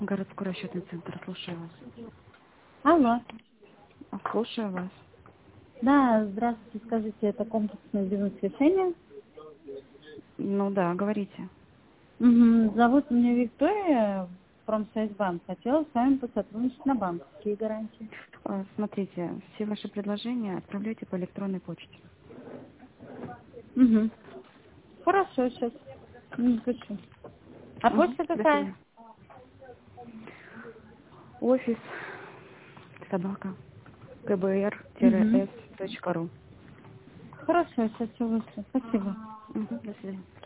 Городской расчетный центр, слушаю вас. Алло. Слушаю вас. Да, здравствуйте, скажите, это комплексное бизнес-решение? Ну да, говорите. Зовут меня Виктория, Промсвязьбанк. Хотела с вами посотрудничать на банковские гарантии. Смотрите, все ваши предложения отправляйте по электронной почте. Угу. Хорошо, сейчас напишу. А почта До какая? свидания. Офис собака Угу. kbr-s.ru. Хорошо, сейчас все вышло. Спасибо. До свидания.